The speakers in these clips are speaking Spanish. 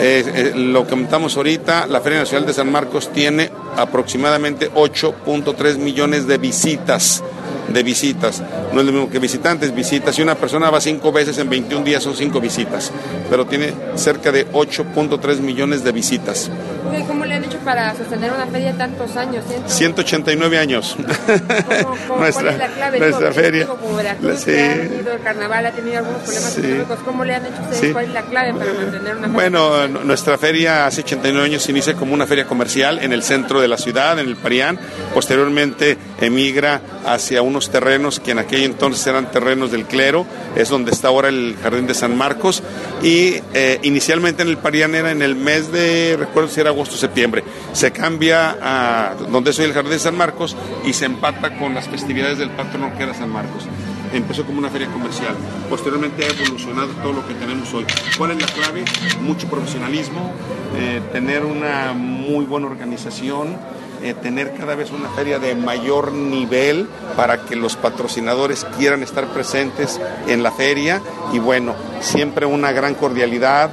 Lo comentamos ahorita, la Feria Nacional de San Marcos tiene aproximadamente 8.3 millones de visitas. No es lo mismo que visitantes, visitas. Si una persona va 5 veces en 21 días son 5 visitas, pero tiene cerca de 8.3 millones de visitas. ¿Cómo le han hecho para sostener una feria de tantos años? 189 años. ¿Cuál es la clave? Nuestra feria. Como Veracruz, Sí. ha tenido el carnaval, ha tenido algunos problemas económicos. ¿Cómo le han hecho ustedes? Sí. ¿Cuál es la clave para mantener una feria? Bueno, nuestra feria hace 89 años se inicia como una feria comercial en el centro de la ciudad, en el Parián. Posteriormente emigra hacia unos terrenos que en aquel entonces eran terrenos del clero, es donde está ahora el Jardín de San Marcos, y inicialmente en el Parián era en el mes de, recuerdo si era agosto o septiembre, se cambia a donde es hoy el Jardín de San Marcos y se empata con las festividades del patrono que era San Marcos. Empezó como una feria comercial, posteriormente ha evolucionado todo lo que tenemos hoy. ¿Cuál es la clave? Mucho profesionalismo, tener una muy buena organización, tener cada vez una feria de mayor nivel para que los patrocinadores quieran estar presentes en la feria, y bueno, siempre una gran cordialidad,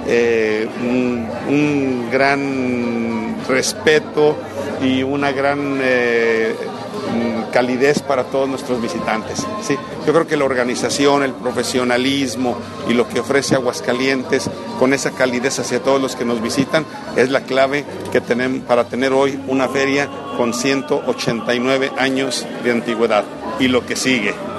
un gran respeto y una gran calidez para todos nuestros visitantes. Sí, yo creo que la organización, el profesionalismo y lo que ofrece Aguascalientes con esa calidez hacia todos los que nos visitan es la clave que tenemos para tener hoy una feria con 189 años de antigüedad y lo que sigue.